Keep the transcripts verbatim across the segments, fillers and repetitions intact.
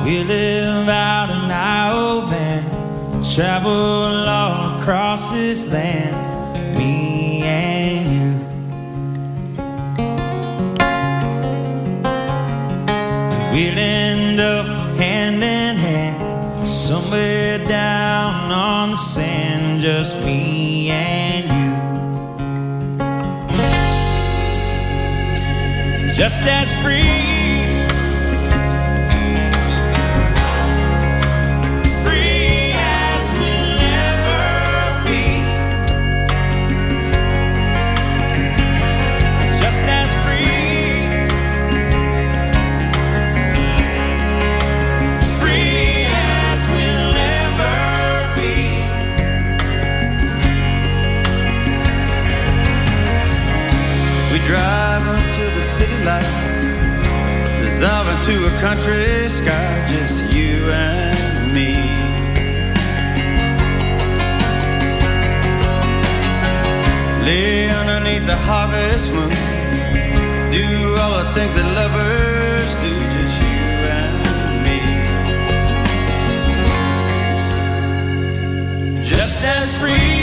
We live out in our van, travel all across this land, me and you. We'll end up hand in hand, somewhere down on the sand, just me and you. Just as free, driving to the city lights, dissolving to a country sky, just you and me. Lay underneath the harvest moon, do all the things that lovers do, just you and me. Just as free,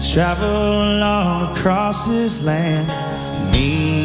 travel all across this land. Me